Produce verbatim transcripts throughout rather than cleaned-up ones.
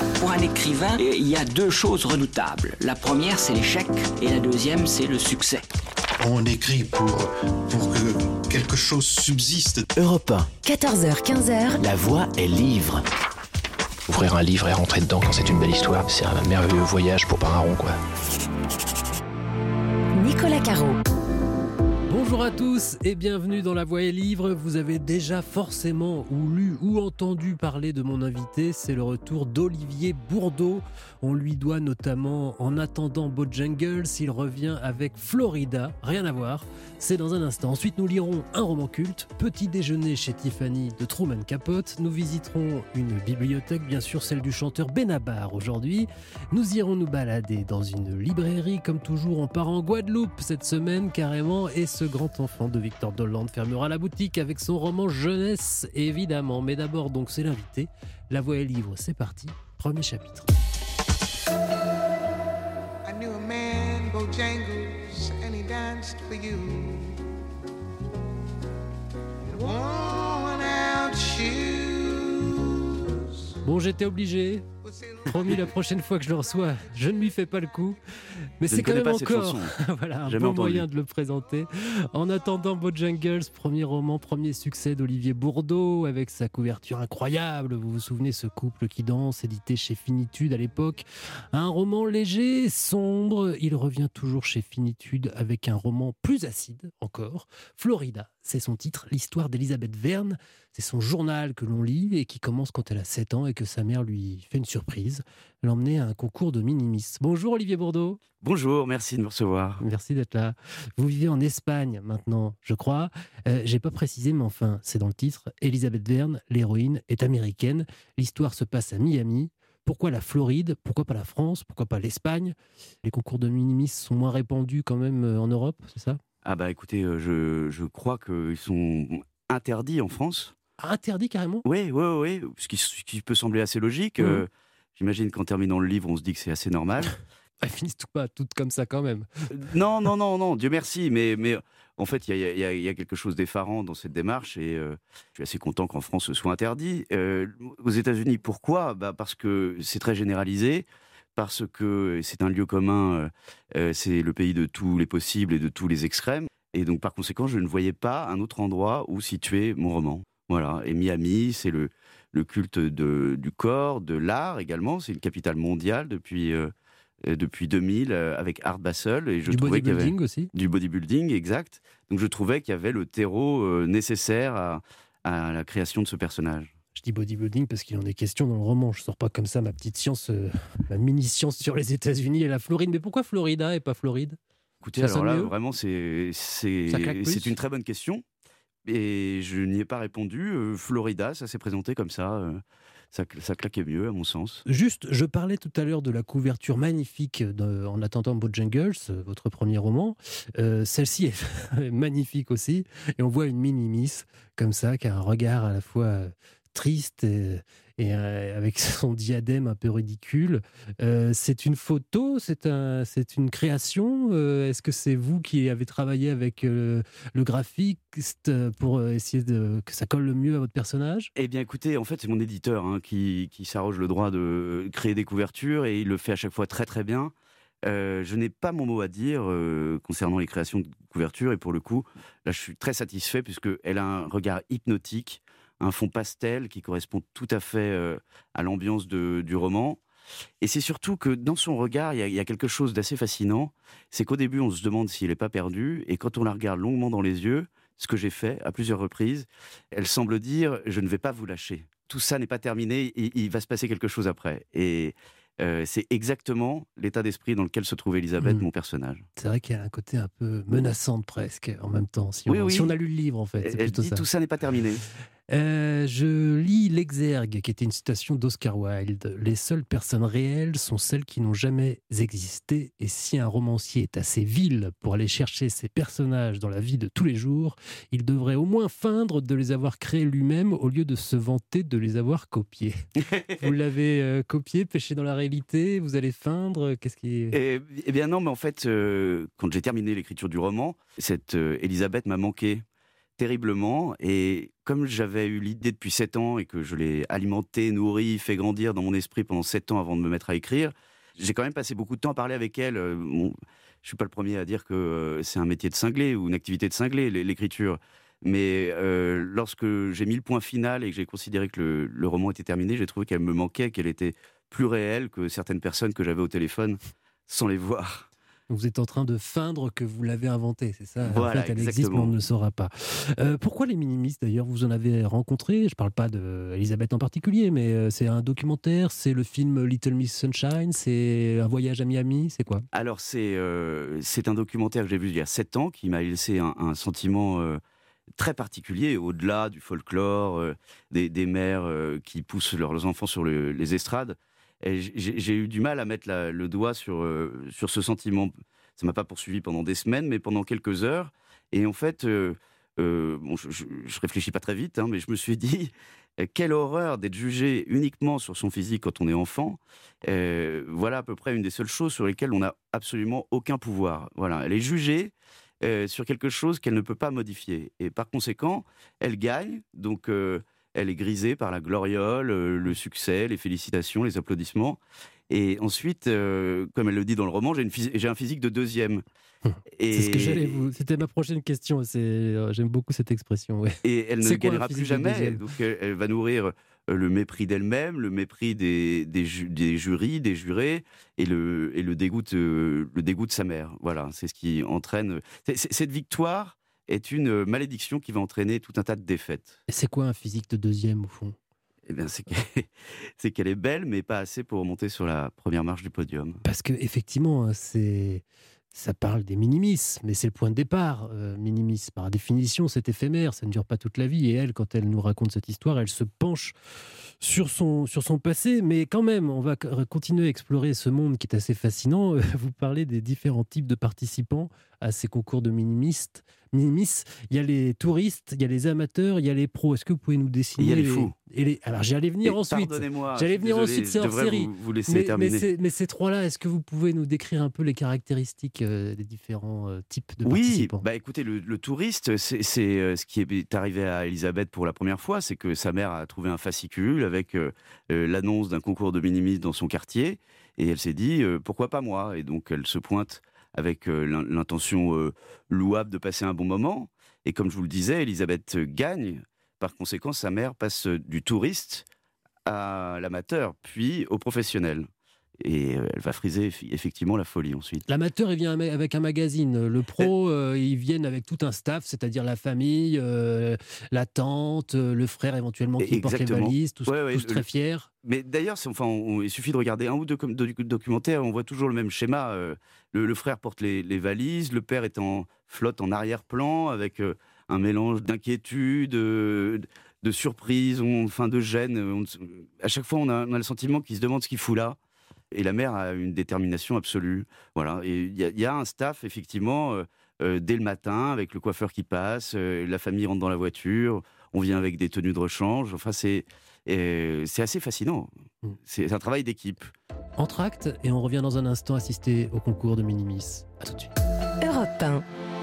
Pour un écrivain, il y a deux choses redoutables. La première, c'est l'échec, et la deuxième, c'est le succès. On écrit pour, pour que quelque chose subsiste. Europe un. quatorze heures quinze. La voix est livre. Ouvrir un livre et rentrer dedans quand c'est une belle histoire, c'est un merveilleux voyage pour pas un rond, quoi. Nicolas Caro. Bonjour à tous et bienvenue dans La Voix est livre. Vous avez déjà forcément ou lu ou entendu parler de mon invité, c'est le retour d'Olivier Bourdeau. On lui doit notamment En attendant Bojangles, il revient avec Florida, rien à voir, c'est dans un instant. Ensuite nous lirons un roman culte, Petit déjeuner chez Tiffany de Truman Capote. Nous visiterons une bibliothèque, bien sûr celle du chanteur Benabar aujourd'hui. Nous irons nous balader dans une librairie, comme toujours on part en Guadeloupe cette semaine carrément, et ce grand enfant de Victor Dolande fermera la boutique avec son roman jeunesse évidemment. Mais d'abord donc c'est l'invité. La Voix est livre, c'est parti, premier chapitre. I knew a man, Bojangles, and he danced for you. Worn out shoes. Bon, j'étais obligé. Promis, la prochaine fois que je le reçois, je ne lui fais pas le coup. Mais je c'est quand même encore voilà, un Jamais bon entendu. moyen de le présenter. En attendant Bojangles, premier roman, premier succès d'Olivier Bourdeau, avec sa couverture incroyable. Vous vous souvenez, ce couple qui danse, édité chez Finitude à l'époque. Un roman léger, sombre. Il revient toujours chez Finitude avec un roman plus acide encore. Florida, c'est son titre, l'histoire d'Elisabeth Verne. C'est son journal que l'on lit et qui commence quand elle a sept ans et que sa mère lui fait une surprise, l'emmener à un concours de minimis. Bonjour Olivier Bourdeau. Bonjour, merci de me recevoir. Merci d'être là. Vous vivez en Espagne maintenant, je crois. Euh, j'ai pas précisé, mais enfin, c'est dans le titre. Elisabeth Verne, l'héroïne, est américaine. L'histoire se passe à Miami. Pourquoi la Floride ? Pourquoi pas la France ? Pourquoi pas l'Espagne ? Les concours de minimis sont moins répandus quand même en Europe, c'est ça ? Ah bah écoutez, euh, je, je crois qu'ils sont interdits en France. Interdit carrément ? Oui, oui, oui, ce qui, ce qui peut sembler assez logique. Mmh. Euh, j'imagine qu'en terminant le livre, on se dit que c'est assez normal. Elles finissent tout pas toutes comme ça quand même. Euh, non, non, non, non, Dieu merci, mais, mais en fait, il y, y, y a quelque chose d'effarant dans cette démarche et euh, je suis assez content qu'en France ce soit interdit. Euh, aux États-Unis, pourquoi ? Bah parce que c'est très généralisé, parce que c'est un lieu commun, euh, c'est le pays de tous les possibles et de tous les extrêmes. Et donc, par conséquent, je ne voyais pas un autre endroit où situer mon roman. Voilà, et Miami, c'est le, le culte de, du corps, de l'art également. C'est une capitale mondiale depuis, euh, depuis deux mille, euh, avec Art Basel. Et je Du trouvais qu'il y avait, bodybuilding aussi ? Du bodybuilding, exact. Donc je trouvais qu'il y avait le terreau euh, nécessaire à, à la création de ce personnage. Je dis bodybuilding parce qu'il en est question dans le roman. Je sors pas comme ça ma petite science, euh, ma mini-science sur les États-Unis et la Floride. Mais pourquoi Florida et pas Floride ? Écoutez, Ça alors sonne là, mieux ? vraiment, c'est, c'est, Ça claque plus ? c'est une très bonne question. Et je n'y ai pas répondu. Euh, Florida, ça s'est présenté comme ça. Euh, ça. Ça claquait mieux, à mon sens. Juste, je parlais tout à l'heure de la couverture magnifique de, En attendant Bojangles, votre premier roman. Euh, celle-ci est magnifique aussi. Et on voit une mini-miss comme ça, qui a un regard à la fois triste et, et euh, avec son diadème un peu ridicule. Euh, c'est une photo, c'est, un, c'est une création. Euh, est-ce que c'est vous qui avez travaillé avec euh, le graphiste pour essayer de, que ça colle le mieux à votre personnage ? Eh bien, écoutez, en fait, c'est mon éditeur hein, qui, qui s'arroge le droit de créer des couvertures et il le fait à chaque fois très très bien. Euh, je n'ai pas mon mot à dire euh, concernant les créations de couvertures et pour le coup, là, je suis très satisfait puisqu'elle a un regard hypnotique, un fond pastel qui correspond tout à fait euh, à l'ambiance de, du roman. Et c'est surtout que dans son regard, il y, y a quelque chose d'assez fascinant. C'est qu'au début, on se demande s'il n'est pas perdu. Et quand on la regarde longuement dans les yeux, ce que j'ai fait à plusieurs reprises, elle semble dire « je ne vais pas vous lâcher ». Tout ça n'est pas terminé, il, il va se passer quelque chose après. Et euh, c'est exactement l'état d'esprit dans lequel se trouve Elisabeth, mmh. mon personnage. C'est vrai qu'il y a un côté un peu menaçant presque en même temps. Si on, oui, oui. si on a lu le livre, en fait. C'est elle plutôt dit ça. Tout ça n'est pas terminé. Euh, je lis L'Exergue, qui était une citation d'Oscar Wilde. Les seules personnes réelles sont celles qui n'ont jamais existé. Et si un romancier est assez vil pour aller chercher ses personnages dans la vie de tous les jours, il devrait au moins feindre de les avoir créés lui-même au lieu de se vanter de les avoir copiés. Vous l'avez euh, copié, pêché dans la réalité, vous allez feindre, qu'est-ce qui est... Eh, eh bien non, mais en fait, euh, quand j'ai terminé l'écriture du roman, cette euh, Elisabeth m'a manqué. terriblement. Et comme j'avais eu l'idée depuis sept ans et que je l'ai alimentée, nourrie, fait grandir dans mon esprit pendant sept ans avant de me mettre à écrire, j'ai quand même passé beaucoup de temps à parler avec elle. Bon, je suis pas le premier à dire que c'est un métier de cinglé ou une activité de cinglé, l'écriture. Mais euh, lorsque j'ai mis le point final et que j'ai considéré que le, le roman était terminé, j'ai trouvé qu'elle me manquait, qu'elle était plus réelle que certaines personnes que j'avais au téléphone sans les voir. Vous êtes en train de feindre que vous l'avez inventée, c'est ça? Voilà, en fait, elle exactement. existe, mais on ne le saura pas. Euh, pourquoi les minimistes, d'ailleurs? Vous en avez rencontré? Je ne parle pas d'Elisabeth en particulier, mais c'est un documentaire, c'est le film Little Miss Sunshine, c'est un voyage à Miami, c'est quoi? Alors, c'est euh, c'est un documentaire que j'ai vu il y a sept ans, qui m'a laissé un, un sentiment euh, très particulier, au-delà du folklore, euh, des, des mères euh, qui poussent leurs enfants sur le, les estrades. J'ai eu du mal à mettre la, le doigt sur, euh, sur ce sentiment. Ça ne m'a pas poursuivi pendant des semaines, mais pendant quelques heures. Et en fait, euh, euh, bon, je ne réfléchis pas très vite, hein, mais je me suis dit, euh, quelle horreur d'être jugé uniquement sur son physique quand on est enfant. Euh, voilà à peu près une des seules choses sur lesquelles on n'a absolument aucun pouvoir. Voilà, elle est jugée euh, sur quelque chose qu'elle ne peut pas modifier. Et par conséquent, elle gagne, donc... Euh, elle est grisée par la gloriole, euh, le succès, les félicitations, les applaudissements. Et ensuite, euh, comme elle le dit dans le roman, j'ai, une phys- j'ai un physique de deuxième. Et... C'est ce que j'allais vous... C'était ma prochaine question. C'est... Euh, j'aime beaucoup cette expression. Ouais. Et elle ne C'est quoi, gagnera plus jamais. Donc elle, elle va nourrir le mépris d'elle-même, le mépris des, des, ju- des jurys, des jurés, et le, et le, dégoût, de, le dégoût de sa mère. Voilà, c'est ce qui entraîne... C'est, c'est, cette victoire est une malédiction qui va entraîner tout un tas de défaites. Et c'est quoi un physique de deuxième, au fond? Eh bien, c'est qu'elle, c'est qu'elle est belle, mais pas assez pour monter sur la première marche du podium. Parce que effectivement, c'est... ça parle des minimis, mais c'est le point de départ. Euh, minimis, par définition, c'est éphémère, ça ne dure pas toute la vie. Et elle, quand elle nous raconte cette histoire, elle se penche sur son, sur son passé. Mais quand même, on va continuer à explorer ce monde qui est assez fascinant. Vous parlez des différents types de participants à ces concours de minimistes. Minimis, il y a les touristes, il y a les amateurs, il y a les pros. Est-ce que vous pouvez nous dessiner? Il y a les fous. Et les... Alors j'allais venir et ensuite. Pardonnez-moi. J'allais venir désolé, ensuite, c'est hors série. Vous, vous laisser mais, terminer. Mais, ces, mais ces trois-là, est-ce que vous pouvez nous décrire un peu les caractéristiques euh, des différents euh, types de oui, participants? Oui, bah écoutez, le, le touriste, c'est, c'est euh, ce qui est arrivé à Elisabeth pour la première fois, c'est que sa mère a trouvé un fascicule avec euh, euh, l'annonce d'un concours de minimis dans son quartier, et elle s'est dit euh, pourquoi pas moi? Et donc elle se pointe avec euh, l'intention euh, louable de passer un bon moment. Et comme je vous le disais, Elisabeth gagne. Par conséquent, sa mère passe du touriste à l'amateur, puis au professionnel. Et elle va friser effectivement la folie ensuite. L'amateur, il vient avec un magazine. Le pro, euh, ils viennent avec tout un staff, c'est-à-dire la famille, euh, la tante, le frère éventuellement qui porte les valises, tous, ouais, ouais, tous très fiers. Mais d'ailleurs, enfin, on, il suffit de regarder un ou deux documentaires, on voit toujours le même schéma. Euh, le, le frère porte les, les valises, le père est en flotte en arrière-plan avec euh, un mélange d'inquiétude, de, de surprise, on, enfin de gêne. On, à chaque fois, on a, on a le sentiment qu'il se demande ce qu'il fout là. Et la mère a une détermination absolue. Voilà. Et il y, y a un staff, effectivement, euh, euh, dès le matin, avec le coiffeur qui passe, euh, la famille rentre dans la voiture, on vient avec des tenues de rechange. Enfin, c'est, euh, c'est assez fascinant. C'est, c'est un travail d'équipe. Entr'acte, et on revient dans un instant assister au concours de Minimis. À tout de suite. Europe un.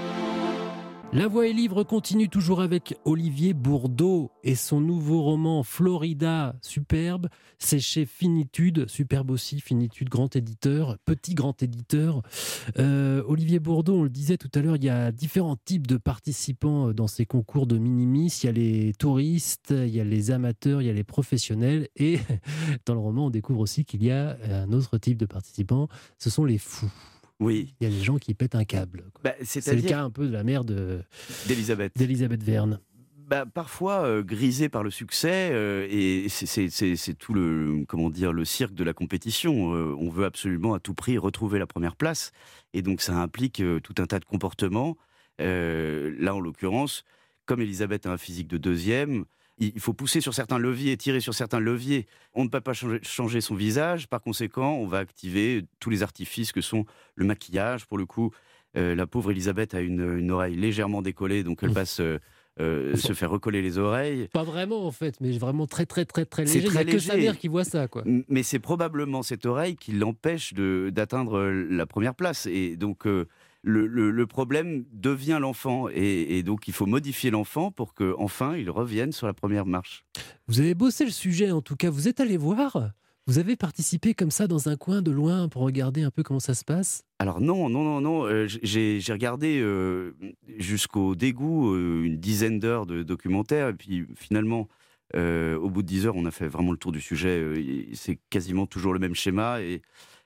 La Voix est livre continue toujours avec Olivier Bourdeau et son nouveau roman Florida, superbe. C'est chez Finitude, superbe aussi, Finitude, grand éditeur, petit grand éditeur. Euh, Olivier Bourdeau, on le disait tout à l'heure, il y a différents types de participants dans ces concours de minimis. Il y a les touristes, il y a les amateurs, il y a les professionnels. Et dans le roman, on découvre aussi qu'il y a un autre type de participants, ce sont les fous. Oui. Il y a des gens qui pètent un câble. Bah, c'est le cas un peu de la mère de, d'Elisabeth. d'Elisabeth Verne. Bah, parfois euh, grisée par le succès, euh, et c'est, c'est, c'est, c'est tout le, comment dire, le cirque de la compétition. Euh, on veut absolument à tout prix retrouver la première place, et donc ça implique euh, tout un tas de comportements. Euh, là, en l'occurrence, comme Elisabeth a un physique de deuxième, il faut pousser sur certains leviers, tirer sur certains leviers. On ne peut pas changer, changer son visage. Par conséquent, on va activer tous les artifices que sont le maquillage. Pour le coup, euh, la pauvre Elisabeth a une, une oreille légèrement décollée, donc elle va se, euh, se faire recoller les oreilles. Pas vraiment en fait, mais vraiment très très très très c'est léger. Très Il n'y a léger. que sa mère qui voit ça, quoi. Mais c'est probablement cette oreille qui l'empêche de, d'atteindre la première place. Et donc, euh, le, le, le problème devient l'enfant. Et, et donc, il faut modifier l'enfant pour qu'enfin, il revienne sur la première marche. Vous avez bossé le sujet, en tout cas. Vous êtes allé voir ? Vous avez participé comme ça dans un coin de loin pour regarder un peu comment ça se passe ? Alors non, non, non, non. Euh, j'ai, j'ai regardé euh, jusqu'au dégoût euh, une dizaine d'heures de documentaires. Et puis, finalement, euh, au bout de dix heures, on a fait vraiment le tour du sujet. Euh, c'est quasiment toujours le même schéma. Et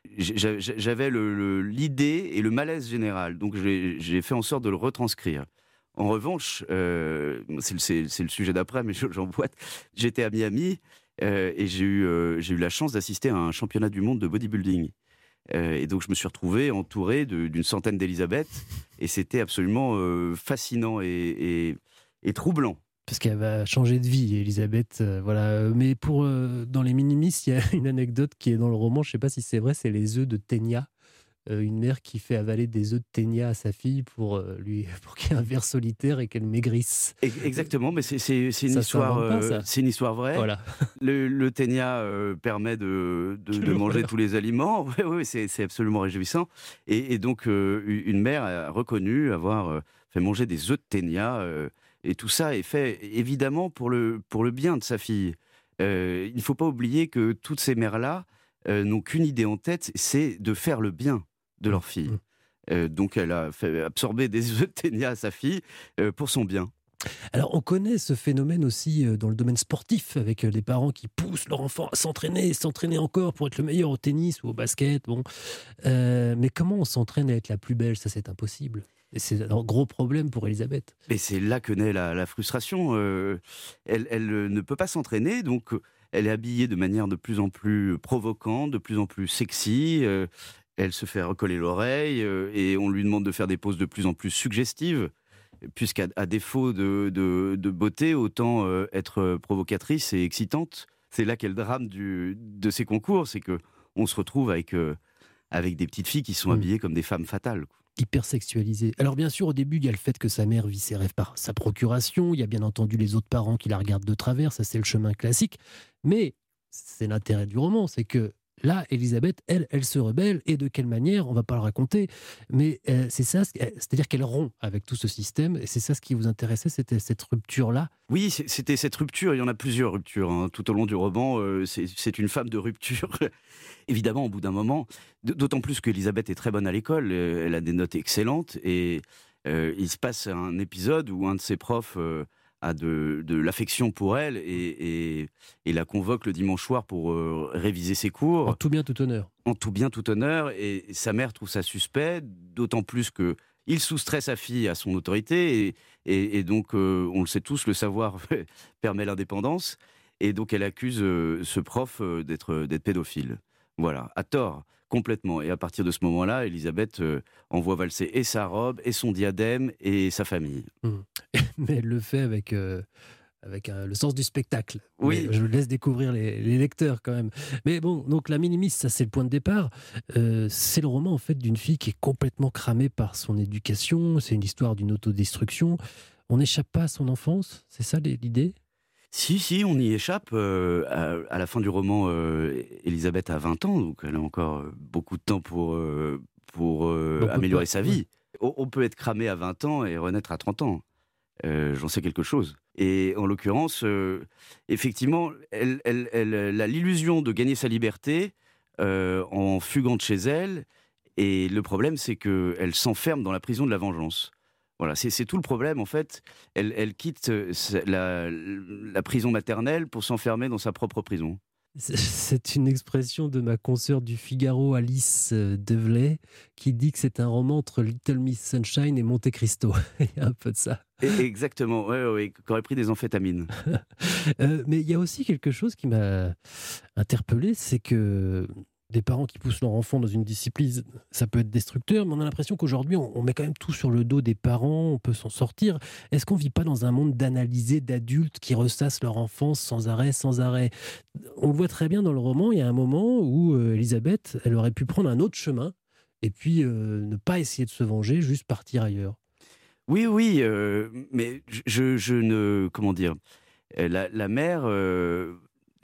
j'avais le, le, l'idée et le malaise général, donc j'ai, j'ai fait en sorte de le retranscrire. En revanche, euh, c'est, c'est, c'est le sujet d'après, mais j'emboîte. J'étais à Miami euh, et j'ai eu, euh, j'ai eu la chance d'assister à un championnat du monde de bodybuilding. Euh, et donc je me suis retrouvé entouré de, d'une centaine d'Elisabeth, et c'était absolument euh, fascinant et, et, et troublant. Parce qu'elle va changer de vie, Elisabeth. Euh, voilà. Mais pour euh, dans les Minimistes, il y a une anecdote qui est dans le roman. Je ne sais pas si c'est vrai. C'est les œufs de ténia. Euh, une mère qui fait avaler des œufs de ténia à sa fille pour euh, lui pour qu'il y ait un ver solitaire et qu'elle maigrisse. Exactement. Mais c'est, c'est, c'est une ça histoire. Pas, euh, c'est une histoire vraie. Voilà. Le, le ténia euh, permet de, de, de manger tous les aliments. Oui, oui, c'est, c'est absolument réjouissant. Et, et donc euh, une mère a reconnu avoir euh, fait manger des œufs de ténia. Euh, Et tout ça est fait évidemment pour le, pour le bien de sa fille. Euh, il ne faut pas oublier que toutes ces mères-là euh, n'ont qu'une idée en tête, c'est de faire le bien de leur fille. Euh, donc elle a fait absorber des œufs de ténia à sa fille euh, pour son bien. Alors on connaît ce phénomène aussi dans le domaine sportif, avec des parents qui poussent leur enfant à s'entraîner, s'entraîner encore pour être le meilleur au tennis ou au basket. Bon. Euh, mais comment on s'entraîne à être la plus belle ? Ça, c'est impossible. Et c'est un gros problème pour Elisabeth. Et c'est là que naît la, la frustration. Euh, elle, elle ne peut pas s'entraîner, donc elle est habillée de manière de plus en plus provocante, de plus en plus sexy. Euh, elle se fait recoller l'oreille euh, et on lui demande de faire des poses de plus en plus suggestives, puisqu'à à défaut de, de, de beauté, autant euh, être provocatrice et excitante. C'est là qu'est le drame du, de ces concours, c'est qu'on se retrouve avec, euh, avec des petites filles qui sont mmh. habillées comme des femmes fatales. Hyper sexualisée. Alors bien sûr, au début, il y a le fait que sa mère vit ses rêves par sa procuration, il y a bien entendu les autres parents qui la regardent de travers, ça c'est le chemin classique, mais c'est l'intérêt du roman, c'est que là, Elisabeth, elle, elle se rebelle, et de quelle manière, on ne va pas le raconter, mais euh, c'est ça, c'est-à-dire qu'elle rompt avec tout ce système, et c'est ça ce qui vous intéressait, c'était cette rupture-là ? Oui, c'était cette rupture, il y en a plusieurs ruptures, hein. Tout au long du roman, euh, c'est, c'est une femme de rupture. Évidemment, au bout d'un moment, d'autant plus qu'Elisabeth est très bonne à l'école, elle a des notes excellentes, et euh, il se passe un épisode où un de ses profs euh, a de, de l'affection pour elle et, et, et la convoque le dimanche soir pour euh, réviser ses cours. En tout bien, tout honneur. En tout bien, tout honneur, et sa mère trouve ça suspect, d'autant plus que il soustrait sa fille à son autorité, et, et, et donc, euh, on le sait tous, le savoir permet l'indépendance, et donc elle accuse euh, ce prof euh, d'être, d'être pédophile. Voilà, à tort, complètement. Et à partir de ce moment-là, Elisabeth euh, envoie valser et sa robe, et son diadème, et sa famille. Mmh. Mais elle le fait avec, euh, avec euh, le sens du spectacle. Oui. Mais je laisse découvrir les, les lecteurs quand même. Mais bon, donc La Minimiste, ça c'est le point de départ. Euh, c'est le roman en fait d'une fille qui est complètement cramée par son éducation. C'est une histoire d'une autodestruction. On n'échappe pas à son enfance, c'est ça l'idée ? Si, si, on y échappe. Euh, à, à la fin du roman, euh, Elisabeth a vingt ans, donc elle a encore beaucoup de temps pour, euh, pour euh, améliorer sa vie. Ouais. On peut être cramé à vingt ans et renaître à trente ans. Euh, j'en sais quelque chose. Et en l'occurrence, euh, effectivement, elle, elle, elle, elle a l'illusion de gagner sa liberté euh, en fuguant de chez elle. Et le problème, c'est qu'elle s'enferme dans la prison de la vengeance. Voilà, c'est, c'est tout le problème, en fait. Elle, elle quitte la, la prison maternelle pour s'enfermer dans sa propre prison. C'est une expression de ma consoeur du Figaro, Alice Develay, qui dit que c'est un roman entre Little Miss Sunshine et Monte Cristo. Il y a un peu de ça. Exactement, oui, oui, qui aurait pris des amphétamines. euh, mais il y a aussi quelque chose qui m'a interpellé, c'est que des parents qui poussent leur enfant dans une discipline, ça peut être destructeur, mais on a l'impression qu'aujourd'hui, on met quand même tout sur le dos des parents, on peut s'en sortir. Est-ce qu'on ne vit pas dans un monde d'analysés, d'adultes qui ressassent leur enfance sans arrêt, sans arrêt ? On le voit très bien dans le roman, il y a un moment où euh, Elisabeth, elle aurait pu prendre un autre chemin, et puis euh, ne pas essayer de se venger, juste partir ailleurs. Oui, oui, euh, mais je, je ne... Comment dire ? La, la mère... Euh,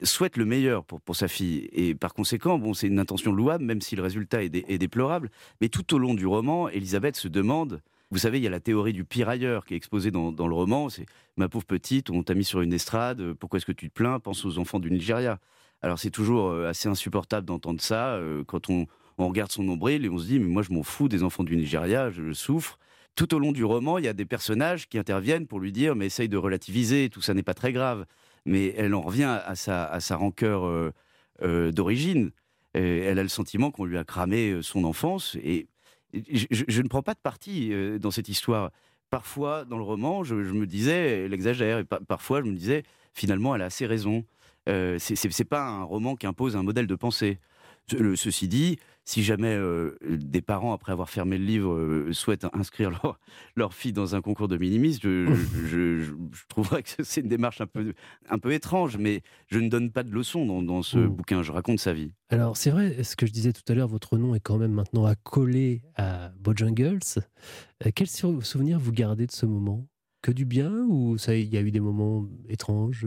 souhaite le meilleur pour, pour sa fille. Et par conséquent, bon, c'est une intention louable, même si le résultat est, dé, est déplorable. Mais tout au long du roman, Elisabeth se demande... Vous savez, il y a la théorie du pirailleur qui est exposée dans, dans le roman. C'est « Ma pauvre petite, on t'a mis sur une estrade, pourquoi est-ce que tu te plains? Pense aux enfants du Nigeria. » Alors c'est toujours assez insupportable d'entendre ça euh, quand on, on regarde son nombril et on se dit « Mais moi je m'en fous des enfants du Nigeria, je souffre. » Tout au long du roman, il y a des personnages qui interviennent pour lui dire « Mais essaye de relativiser, tout ça n'est pas très grave. » Mais elle en revient à sa, à sa rancœur euh, euh, d'origine. Et elle a le sentiment qu'on lui a cramé son enfance. Et je, je, je ne prends pas de parti euh, dans cette histoire. Parfois, dans le roman, je, je me disais, elle exagère. Et pa- parfois, je me disais, finalement, elle a assez raison. Euh, c'est, c'est, c'est pas un roman qui impose un modèle de pensée. Le, ceci dit, si jamais euh, des parents, après avoir fermé le livre, euh, souhaitent inscrire leur, leur fille dans un concours de minimis, je, je, je, je, je trouverais que c'est une démarche un peu, un peu étrange, mais je ne donne pas de leçons dans, dans ce mmh. bouquin, je raconte sa vie. Alors c'est vrai, ce que je disais tout à l'heure, votre nom est quand même maintenant accolé à Bojangles. Euh, quel souvenir vous gardez de ce moment? Que du bien, ou ça, il y a eu des moments étranges?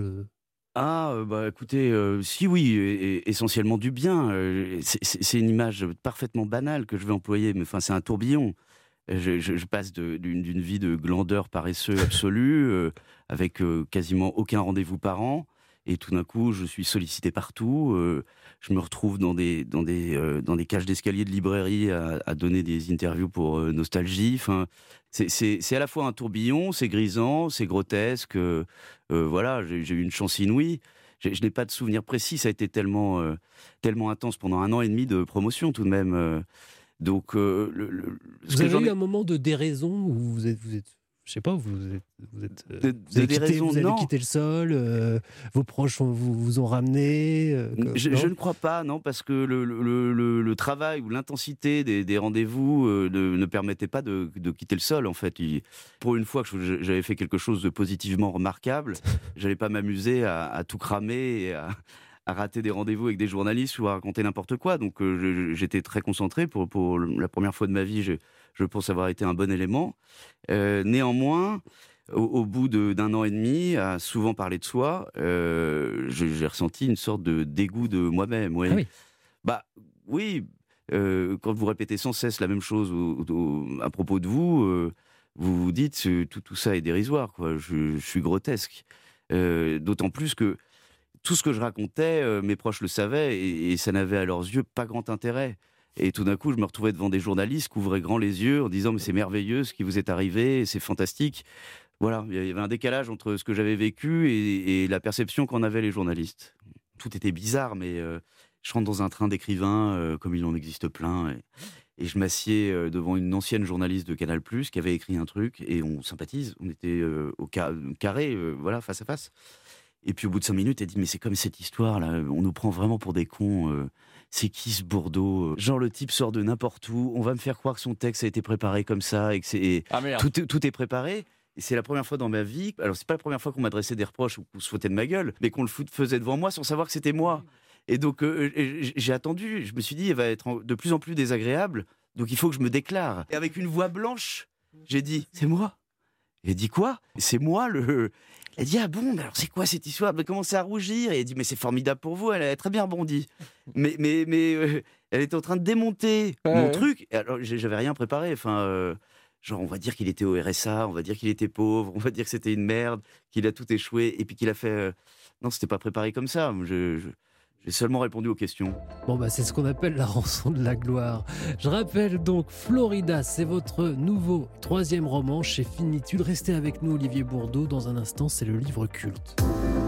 Ah, euh, bah écoutez, euh, si oui, et, et, essentiellement du bien. Euh, c'est, c'est une image parfaitement banale que je vais employer, mais enfin, c'est un tourbillon. Je, je, je passe de, d'une, d'une vie de glandeur paresseux absolu, euh, avec euh, quasiment aucun rendez-vous par an, et tout d'un coup, je suis sollicité partout. Euh, je me retrouve dans des, dans des, euh, dans des cages d'escalier de librairie à, à donner des interviews pour euh, Nostalgie. Enfin, c'est, c'est, c'est à la fois un tourbillon, c'est grisant, c'est grotesque. Euh, euh, voilà, j'ai, j'ai eu une chance inouïe. J'ai, je n'ai pas de souvenir précis. Ça a été tellement, euh, tellement intense pendant un an et demi de promotion tout de même. Euh, donc, euh, le, le, vous avez eu ai... un moment de déraison où vous êtes, vous êtes je sais pas, vous êtes, vous êtes, de, de vous avez, quitté, raisons, vous avez non. quitté le sol, euh, vos proches vous, vous ont ramené. Euh, comme, je, je ne crois pas, non, parce que le, le, le, le travail ou l'intensité des, des rendez-vous euh, ne, ne permettait pas de, de quitter le sol. En fait, Il, pour une fois que j'avais fait quelque chose de positivement remarquable, j'allais pas m'amuser à, à tout cramer et à, à rater des rendez-vous avec des journalistes ou à raconter n'importe quoi. Donc, euh, je, j'étais très concentré pour, pour la première fois de ma vie. Je, Je pense avoir été un bon élément. Euh, néanmoins, au, au bout de, d'un an et demi, à souvent parler de soi, euh, je, j'ai ressenti une sorte de dégoût de moi-même. Ouais. Ah oui. Bah oui. Euh, quand vous répétez sans cesse la même chose au, au, à propos de vous, euh, vous vous dites que tout, tout ça est dérisoire. Quoi. Je, je suis grotesque. Euh, d'autant plus que tout ce que je racontais, euh, mes proches le savaient et, et ça n'avait à leurs yeux pas grand intérêt. Et tout d'un coup, je me retrouvais devant des journalistes qui ouvraient grand les yeux en disant « Mais c'est merveilleux ce qui vous est arrivé, c'est fantastique ». Voilà, il y avait un décalage entre ce que j'avais vécu et, et la perception qu'en avaient les journalistes. Tout était bizarre, mais euh, je rentre dans un train d'écrivains, euh, comme il en existe plein, et, et je m'assieds euh, devant une ancienne journaliste de Canal plus, qui avait écrit un truc, et on sympathise, on était euh, au ca- carré, euh, voilà, face à face. Et puis au bout de cinq minutes, elle dit « Mais c'est comme cette histoire-là, on nous prend vraiment pour des cons. Euh, c'est qui ce Bourdeau? Genre le type sort de n'importe où, on va me faire croire que son texte a été préparé comme ça, et que c'est, ah, tout, tout est préparé. » Et c'est la première fois dans ma vie, alors c'est pas la première fois qu'on m'adressait des reproches ou qu'on se foutait de ma gueule, mais qu'on le faisait devant moi sans savoir que c'était moi. Et donc euh, j'ai attendu, je me suis dit, elle va être de plus en plus désagréable, donc il faut que je me déclare. Et avec une voix blanche, j'ai dit « C'est moi ». Elle dit « Quoi ? C'est moi le... » Elle dit « Ah bon, mais alors c'est quoi cette histoire ?» Elle a commencé à rougir et elle dit « Mais c'est formidable pour vous, elle a très bien rebondi. » Mais, mais, mais euh, elle était en train de démonter ouais, mon ouais. truc. Et alors j'avais rien préparé. Enfin, euh, genre on va dire qu'il était au R S A, on va dire qu'il était pauvre, on va dire que c'était une merde, qu'il a tout échoué et puis qu'il a fait... Euh... Non, c'était pas préparé comme ça. Je... je... J'ai seulement répondu aux questions. Bon bah c'est ce qu'on appelle la rançon de la gloire. Je rappelle donc Florida, c'est votre nouveau troisième roman chez Finitude. Restez avec nous Olivier Bourdeau, dans un instant c'est le livre culte.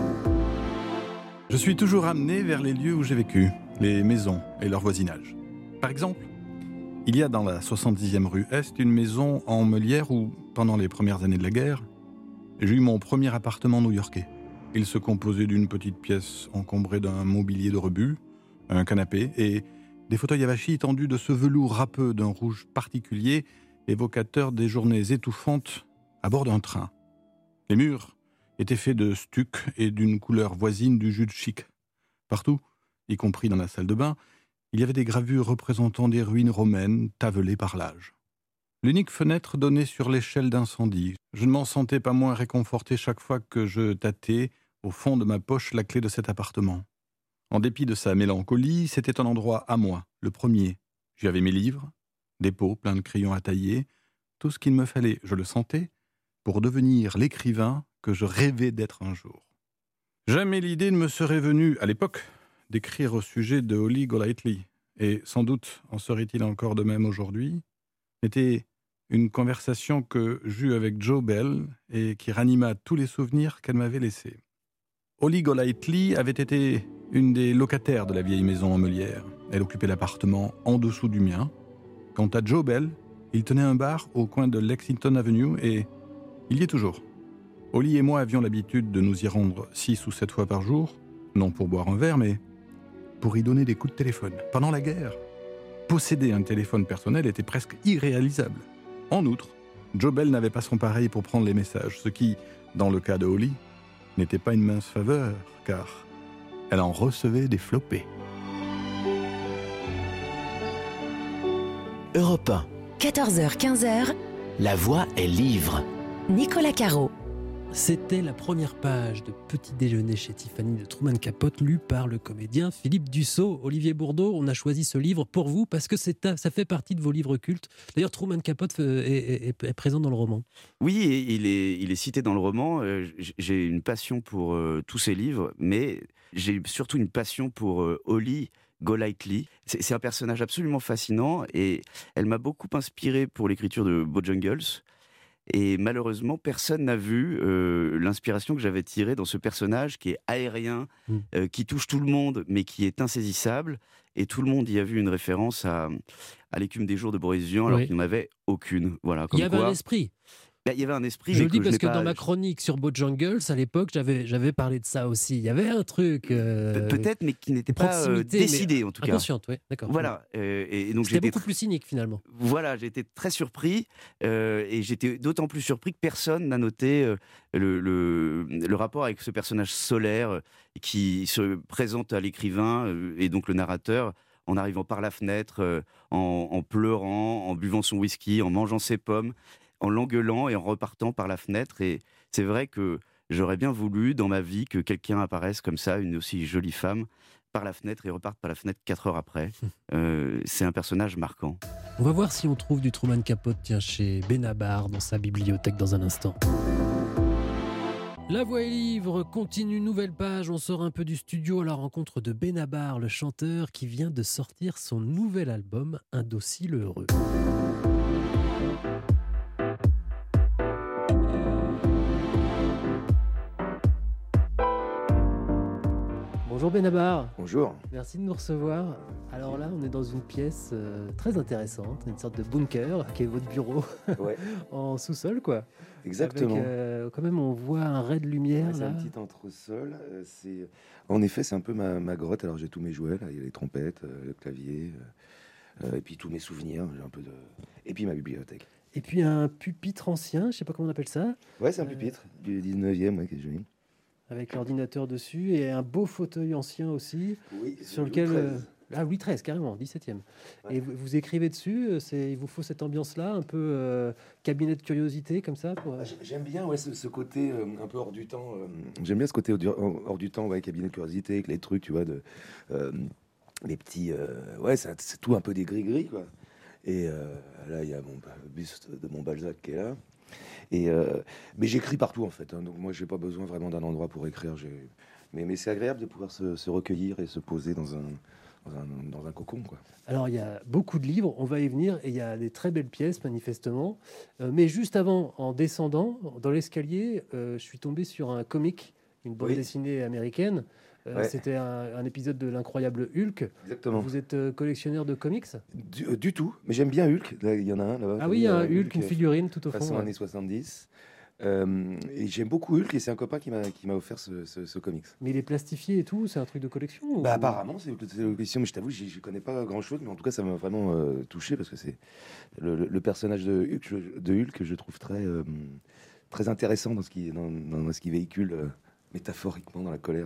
Je suis toujours amené vers les lieux où j'ai vécu, les maisons et leur voisinage. Par exemple, il y a dans la soixante-dixième rue Est une maison en Meulière où, pendant les premières années de la guerre, j'ai eu mon premier appartement new-yorkais. Il se composait d'une petite pièce encombrée d'un mobilier de rebut, un canapé et des fauteuils avachis tendus de ce velours râpeux d'un rouge particulier, évocateur des journées étouffantes à bord d'un train. Les murs étaient faits de stuc et d'une couleur voisine du jute chic. Partout, y compris dans la salle de bain, il y avait des gravures représentant des ruines romaines tavelées par l'âge. L'unique fenêtre donnait sur l'échelle d'incendie. Je ne m'en sentais pas moins réconforté chaque fois que je tâtais, au fond de ma poche, la clé de cet appartement. En dépit de sa mélancolie, c'était un endroit à moi, le premier. J'y avais mes livres, des pots pleins de crayons à tailler, tout ce qu'il me fallait, je le sentais, pour devenir l'écrivain que je rêvais d'être un jour. Jamais l'idée ne me serait venue, à l'époque, d'écrire au sujet de Holly Golightly, et sans doute en serait-il encore de même aujourd'hui. C'était une conversation que j'eus avec Jo Bell et qui ranima tous les souvenirs qu'elle m'avait laissés. Holly Golightly avait été une des locataires de la vieille maison en Meulière. Elle occupait l'appartement en dessous du mien. Quant à Jo Bell, il tenait un bar au coin de Lexington Avenue et il y est toujours. Holly et moi avions l'habitude de nous y rendre six ou sept fois par jour, non pour boire un verre, mais pour y donner des coups de téléphone. Pendant la guerre, posséder un téléphone personnel était presque irréalisable. En outre, Jo Bell n'avait pas son pareil pour prendre les messages, ce qui, dans le cas de Holly, n'était pas une mince faveur, car elle en recevait des flopées. Europe un. quatorze heures quinze, La voix est livre. Nicolas Caro. C'était la première page de Petit déjeuner chez Tiffany de Truman Capote, lue par le comédien Philippe Dussault. Olivier Bourdeau, on a choisi ce livre pour vous parce que c'est, ça fait partie de vos livres cultes. D'ailleurs, Truman Capote est, est, est présent dans le roman. Oui, il est, il est cité dans le roman. J'ai une passion pour euh, tous ces livres, mais j'ai surtout une passion pour euh, Holly Golightly. C'est, c'est un personnage absolument fascinant et elle m'a beaucoup inspiré pour l'écriture de Bojangles. Et malheureusement, personne n'a vu euh, l'inspiration que j'avais tirée dans ce personnage qui est aérien, mmh. euh, qui touche tout le monde, mais qui est insaisissable. Et tout le monde y a vu une référence à, à l'écume des jours de Boris Vian, alors oui. qu'il n'y en avait aucune. Voilà, comme il y avait quoi, un esprit. Bah, il y avait un esprit. Je mais le dis que parce je que pas... dans ma chronique sur Bojangles, à l'époque, j'avais, j'avais parlé de ça aussi. Il y avait un truc. Euh, Pe- peut-être, mais qui n'était pas euh, décidé, en tout cas. Inconsciente, oui, d'accord. Voilà. Euh, et donc, C'était j'étais beaucoup tr... plus cynique, finalement. Voilà, j'ai été très surpris. Euh, et j'étais d'autant plus surpris que personne n'a noté euh, le, le, le rapport avec ce personnage solaire euh, qui se présente à l'écrivain, euh, et donc le narrateur, en arrivant par la fenêtre, euh, en, en pleurant, en buvant son whisky, en mangeant ses pommes, en l'engueulant et en repartant par la fenêtre. Et c'est vrai que j'aurais bien voulu dans ma vie que quelqu'un apparaisse comme ça, une aussi jolie femme, par la fenêtre et reparte par la fenêtre quatre heures après. Euh, c'est un personnage marquant. On va voir si on trouve du Truman Capote tiens, chez Benabar dans sa bibliothèque dans un instant. La Voix est livre continue, nouvelle page, on sort un peu du studio à la rencontre de Benabar, le chanteur qui vient de sortir son nouvel album, Indocile heureux. Bonjour Benabar. Bonjour. Merci de nous recevoir. Alors là, on est dans une pièce euh, très intéressante, une sorte de bunker qui est votre bureau, ouais. en sous-sol quoi. Exactement. Avec, euh, quand même, on voit un ray de lumière ouais, c'est là. un petit entresol. Euh, c'est... En effet, c'est un peu ma, ma grotte. Alors j'ai tous mes jouets, là. Il y a les trompettes, euh, le clavier, euh, et puis tous mes souvenirs. J'ai un peu de... Et puis ma bibliothèque. Et puis un pupitre ancien, je sais pas comment on appelle ça. Ouais, c'est un pupitre euh... du dix-neuvième, ouais, qui est joli. Avec l'ordinateur dessus et un beau fauteuil ancien aussi, oui, sur lequel euh, ah Louis treize carrément, dix-septième. Ouais. Et vous, vous écrivez dessus, c'est il vous faut cette ambiance-là, un peu euh, cabinet de curiosité comme ça. Pour, euh... J'aime bien ouais ce, ce côté euh, un peu hors du temps. Euh, j'aime bien ce côté hors, hors du temps, ouais, cabinet de curiosité avec les trucs, tu vois, de euh, les petits, euh, ouais, c'est, c'est tout un peu des gris-gris quoi. Et euh, là il y a mon buste de mon Balzac qui est là. Et euh, mais j'écris partout en fait, hein, donc moi j'ai pas besoin vraiment d'un endroit pour écrire. J'ai... Mais, mais c'est agréable de pouvoir se, se recueillir et se poser dans un, dans un, dans un cocon quoi. Alors il y a beaucoup de livres, on va y venir, et il y a des très belles pièces manifestement. Euh, mais juste avant, en descendant dans l'escalier, euh, je suis tombé sur un comic, une bande oui. dessinée américaine. Euh, ouais. C'était un, un épisode de l'incroyable Hulk. Exactement. Vous êtes euh, collectionneur de comics ? du, euh, du tout, mais j'aime bien Hulk. Là, il y en a un là-bas. Ah oui, il y a un Hulk, Hulk une figurine tout au fond. Façon ouais. années soixante-dix. Euh, et j'aime beaucoup Hulk et c'est un copain qui m'a, qui m'a offert ce, ce, ce comics. Mais il est plastifié et tout, c'est un truc de collection ou... Bah apparemment c'est, c'est une collection, mais je t'avoue, je ne connais pas grand-chose, mais en tout cas ça m'a vraiment euh, touché parce que c'est le, le, le personnage de Hulk, je, de Hulk que je trouve très, euh, très intéressant dans ce qu'il dans, dans ce qu'il véhicule euh, métaphoriquement dans la colère et tout ça.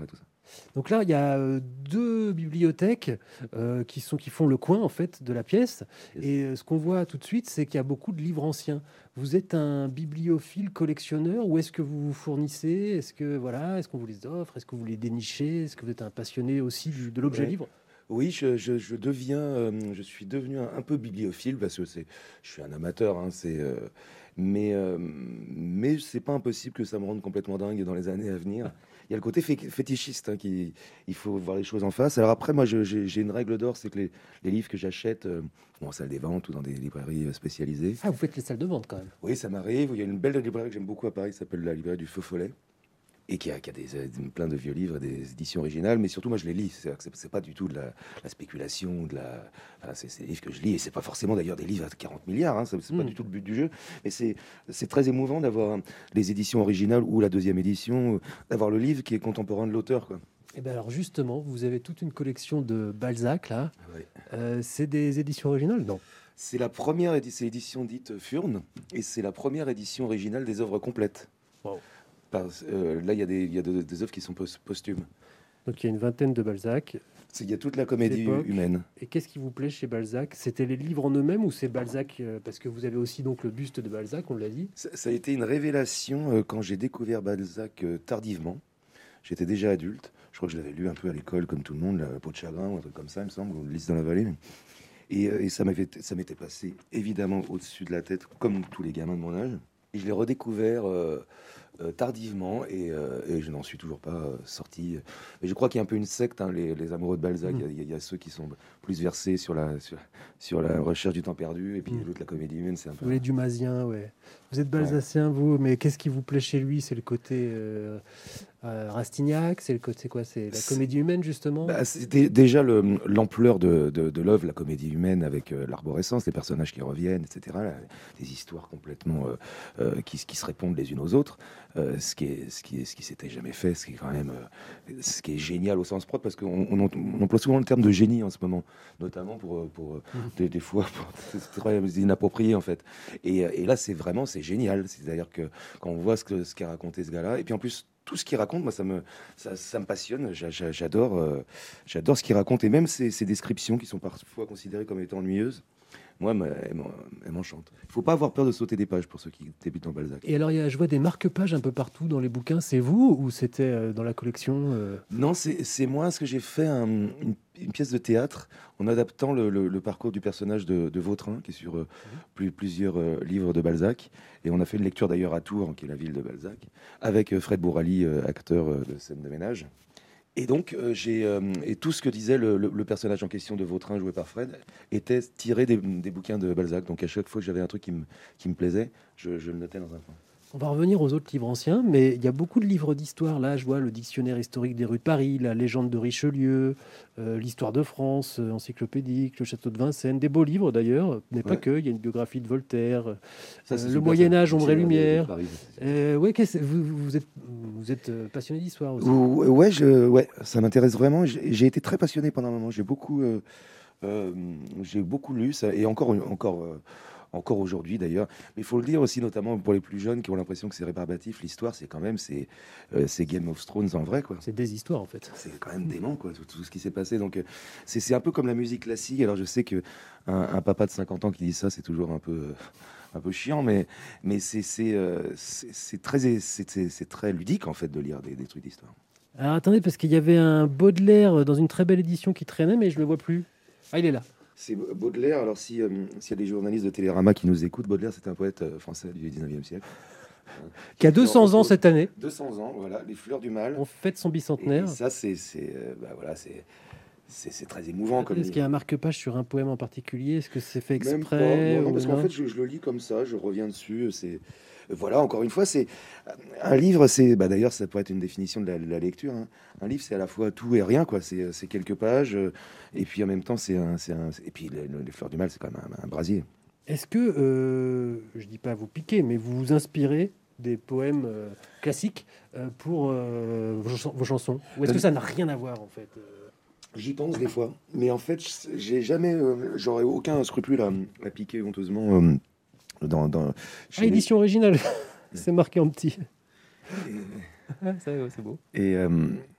Donc là, il y a euh, deux bibliothèques euh, qui, sont, qui font le coin en fait de la pièce. Yes. Et euh, ce qu'on voit tout de suite, c'est qu'il y a beaucoup de livres anciens. Vous êtes un bibliophile collectionneur ou est-ce que vous vous fournissez? Est-ce que voilà, est-ce qu'on vous les offre? Est-ce que vous les dénichez? Est-ce que vous êtes un passionné aussi du- de l'objet Ouais. livre? Oui, je, je- je deviens, euh, je suis devenu un, un peu bibliophile parce que c'est, je suis un amateur, hein, c'est, euh, mais, euh, mais c'est pas impossible que ça me rende complètement dingue dans les années à venir. Il y a le côté fé- fétichiste, hein, qui, il faut voir les choses en face. Alors après, moi, je- j'ai j'ai une règle d'or, c'est que les, les livres que j'achète, euh, bon, en salle des ventes ou dans des librairies euh, spécialisées. Ah, vous faites les salles de vente quand même. Oui, ça m'arrive. Il y a une belle librairie que j'aime beaucoup à Paris, qui s'appelle la librairie du Feu Follet. Et qui a, qui a des, euh, plein de vieux livres, des éditions originales, mais surtout moi je les lis. C'est, c'est, c'est pas du tout de la, la spéculation, de la. Enfin, c'est, c'est des livres que je lis, et c'est pas forcément d'ailleurs des livres à quarante milliards. Hein, c'est, c'est pas Mm. du tout le but du jeu. Mais c'est, c'est très émouvant d'avoir les éditions originales ou la deuxième édition, euh, d'avoir le livre qui est contemporain de l'auteur, quoi. Et bien alors justement, vous avez toute une collection de Balzac là. Ouais. Euh, c'est des éditions originales? Non. C'est la première édi- c'est l'édition dite Furne, et c'est la première édition originale des œuvres complètes. Wow. Parce- euh, là, il y a, des, il y a de- des œuvres qui sont pos- posthumes. Donc il y a une vingtaine de Balzac. C'est- Il y a toute la comédie L'époque. humaine. Et qu'est-ce qui vous plaît chez Balzac? C'était les livres en eux-mêmes ou c'est Balzac euh, parce que vous avez aussi donc le buste de Balzac, on l'a dit. Ça, ça a été une révélation euh, quand j'ai découvert Balzac euh, tardivement. J'étais déjà adulte. Je crois que je l'avais lu un peu à l'école, comme tout le monde, la peau de chagrin ou un truc comme ça, il me semble, ou Lys dans la vallée. Et, euh, et ça m'avait, ça m'était passé évidemment au-dessus de la tête, comme tous les gamins de mon âge. Et je l'ai redécouvert euh, euh, tardivement et, euh, et je n'en suis toujours pas euh, sorti. Mais je crois qu'il y a un peu une secte, hein, les, les amoureux de Balzac. Mm. Il y a- il y, a ceux qui sont plus versés sur la, sur, sur la recherche du temps perdu, et puis Mm. l'autre, la comédie humaine, c'est un peu. Vous voulez Dumasien, ouais. Vous êtes balzacien, vous, mais qu'est-ce qui vous plaît chez lui? C'est le côté euh, euh, Rastignac, c'est le côté quoi? C'est la C'est- comédie humaine justement. Bah, c'était déjà le- l'ampleur de, de, de l'œuvre, la comédie humaine avec euh, l'arborescence, les personnages qui reviennent, et cetera. Là, des histoires complètement euh, euh, qui, qui se répondent les unes aux autres, euh, ce qui est, ce qui est, ce qui s'était jamais fait, ce qui est quand même, euh, ce qui est génial au sens propre, parce qu'on on, on emploie souvent le terme de génie en ce moment, notamment pour, euh, pour euh, Mhm. des, des fois, pour- c'est très inapproprié en fait. Et, euh, et là, c'est vraiment, c'est génial. C'est-à-dire que quand on voit ce que ce qu'a raconté ce gars-là, et puis en plus tout ce qu'il raconte, moi, ça me, ça, ça me passionne. J'a- j'a- J'adore, euh, j'adore ce qu'il raconte, et même ses, ses descriptions qui sont parfois considérées comme étant ennuyeuses. Moi, me- elles m'en- elles m'enchantent. Il faut pas avoir peur de sauter des pages pour ceux qui débutent en Balzac. Et alors, il y a, je vois des marque-pages un peu partout dans les bouquins. C'est vous ou c'était euh, dans la collection euh Non, c'est c'est moi, ce que j'ai fait un- une, une pièce de théâtre en adaptant le, le- le parcours du personnage de, de Vautrin, qui est sur euh, plus- plusieurs euh, livres de Balzac. Et on a fait une lecture d'ailleurs à Tours, qui est la ville de Balzac, avec euh, Fred Bourali, euh, acteur euh, de scène de ménage. Et donc, euh, j'ai euh, et tout ce que disait le, le- le personnage en question de Vautrin, joué par Fred, était tiré des, des bouquins de Balzac. Donc, à chaque fois que j'avais un truc qui me, qui me plaisait, je, je le notais dans un coin. On va revenir aux autres livres anciens, mais il y a beaucoup de livres d'histoire. Là, je vois le dictionnaire historique des rues de Paris, la légende de Richelieu, euh, l'histoire de France, euh, encyclopédique, le château de Vincennes, des beaux livres d'ailleurs, mais pas Ouais. que. Il y a une biographie de Voltaire, Ça, euh, c'est le super, Moyen ça. Âge, ombre et C'est le- lumière. Paris. Euh, ouais, qu'est-ce- vous, vous êtes, vous êtes euh, passionné d'histoire aussi. Ou- Ouais, je, ouais, ça m'intéresse vraiment. J'ai j'ai été très passionné pendant un moment. J'ai beaucoup, euh, euh, j'ai beaucoup lu ça, et encore, encore, euh, encore aujourd'hui d'ailleurs. Mais il faut le dire aussi, notamment pour les plus jeunes qui ont l'impression que c'est rébarbatif. L'histoire, c'est quand même, c'est, euh, c'est Game of Thrones en vrai, quoi. C'est des histoires en fait. C'est quand même dément, quoi, tout, tout ce qui s'est passé. Donc, euh, c'est c'est un peu comme la musique classique. Alors, je sais que un, un papa de cinquante ans qui dit ça, c'est toujours un peu, euh, un peu chiant, mais, mais c'est c'est, euh, c'est- c'est très, c'est c'est- c'est très ludique en fait de lire des, des trucs d'histoire. Alors attendez, parce qu'il y avait un Baudelaire dans une très belle édition qui traînait, mais je le vois plus. Ah, il est là. C'est Baudelaire. Alors, si, euh, s'il y a des journalistes de Télérama qui nous écoutent, Baudelaire, c'est un poète euh, français du dix-neuvième siècle. Qui a deux cents ans cette année. deux cents ans, voilà, les fleurs du mal. On fête son Et, bicentenaire. et ça, c'est c'est, euh, bah, voilà, c'est c'est c'est très émouvant comme Est-ce qu'il y a un marque-page sur un poème en particulier? Est-ce que c'est fait Même exprès pas, non, non, ou parce qu'en non fait, je, je le lis comme ça, je reviens dessus. C'est voilà, encore une fois, c'est un livre. C'est bah, d'ailleurs, ça pourrait être une définition de la, de la lecture. Hein. Un livre, c'est à la fois tout et rien, quoi. C'est c'est quelques pages, euh, et puis en même temps, c'est un, c'est un, et puis les, les fleurs du mal, c'est quand même un, un brasier. Est-ce que, euh, je dis pas vous piquer, mais vous vous inspirez des poèmes euh, classiques euh, pour euh, vos, chans- vos chansons? Ou est-ce que ça n'a rien à voir en fait euh J'y pense des fois, mais en fait, j'ai jamais, euh, j'aurais aucun scrupule à, à piquer honteusement euh, dans, dans Ah, édition originale, c'est marqué en petit. Et, Ah, ça, ouais, c'est beau. et, euh,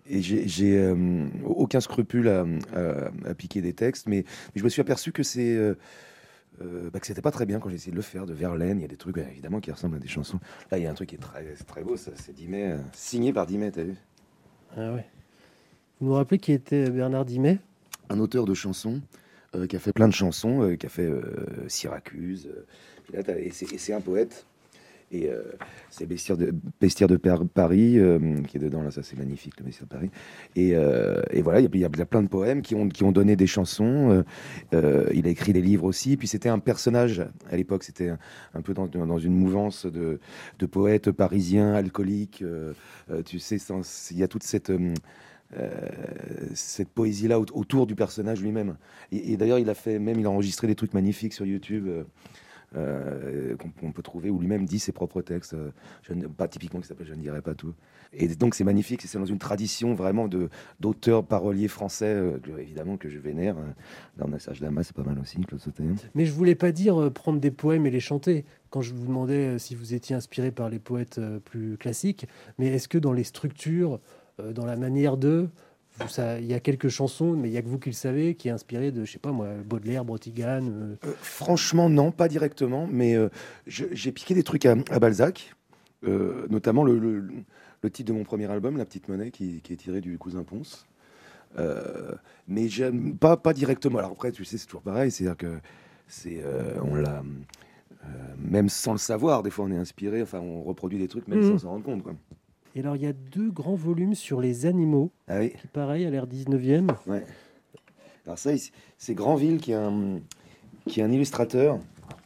et j'ai, j'ai euh, aucun scrupule à, à, à piquer des textes, mais, mais je me suis aperçu que c'est euh, euh, bah, que c'était pas très bien quand j'ai essayé de le faire. De Verlaine, il y a des trucs bah, évidemment qui ressemblent à des chansons. Là, il y a un truc qui est très, c'est très beau, ça, c'est Dimet, euh, signé par Dimet, t'as vu? Ah ouais. Vous nous rappelez qui était Bernard Dimet? Un auteur de chansons euh, qui a fait plein de chansons, euh, qui a fait euh, Syracuse. Euh, puis là, et, c'est, et c'est un poète. Et euh, c'est Bestiaire de, Bestiaire de Paris euh, qui est dedans, là, ça c'est magnifique, le Bestiaire de Paris. Et, euh, et voilà, il y, y, y a plein de poèmes qui ont, qui ont donné des chansons. Euh, euh, il a écrit des livres aussi. Puis c'était un personnage, à l'époque, c'était un, un peu dans, dans une mouvance de, de poètes parisiens, alcooliques. Euh, euh, tu sais, il y a toute cette... Euh, Euh, cette poésie-là autour du personnage lui-même. Et, et d'ailleurs, il a fait même, il a enregistré des trucs magnifiques sur YouTube euh, euh, qu'on, qu'on peut trouver, où lui-même dit ses propres textes. Euh, je ne, pas typiquement qui s'appelle Je ne dirai pas tout. Et donc, c'est magnifique. C'est dans une tradition vraiment de d'auteurs paroliers français, euh, évidemment que je vénère. Dans Serge Lama, c'est pas mal aussi, Claude Sauté. Mais je voulais pas dire euh, prendre des poèmes et les chanter. Quand je vous demandais euh, si vous étiez inspiré par les poètes euh, plus classiques, mais est-ce que dans les structures, dans la manière de, il y a quelques chansons, mais il y a que vous qui le savez, qui est inspiré de, je sais pas moi, Baudelaire, Brotigan. Euh... Euh, franchement, non, pas directement, mais euh, je, j'ai piqué des trucs à, à Balzac, euh, notamment le, le, le titre de mon premier album, La Petite Monnaie, qui, qui est tiré du Cousin Ponce. Euh, mais j'aime pas, pas directement. Alors après, tu sais, c'est toujours pareil, c'est-à-dire que c'est, euh, on l'a, euh, même sans le savoir, des fois on est inspiré, enfin on reproduit des trucs même mmh. sans s'en rendre compte, quoi. Et alors, il y a deux grands volumes sur les animaux, ah oui. qui, pareil, à l'ère dix-neuvième. Ouais. Alors ça, c'est Granville qui est un, qui est un illustrateur,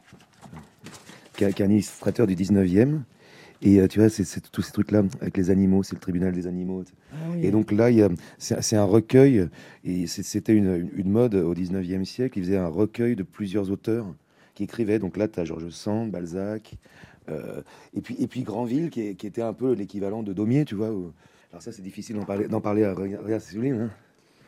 qui est, qui est un illustrateur du dix-neuvième. Et euh, tu vois, c'est, c'est tous ces trucs-là avec les animaux, c'est le tribunal des animaux. Ah oui. Et donc là, il y a, c'est, c'est un recueil, et c'est, c'était une, une mode au dix-neuvième siècle. Il faisait un recueil de plusieurs auteurs qui écrivaient. Donc là, tu as Georges Sand, Balzac... Euh, et puis et puis Granville qui, est, qui était un peu l'équivalent de Daumier, tu vois. Où... Alors ça c'est difficile d'en parler, d'en parler à regarde, c'est sublime. Hein,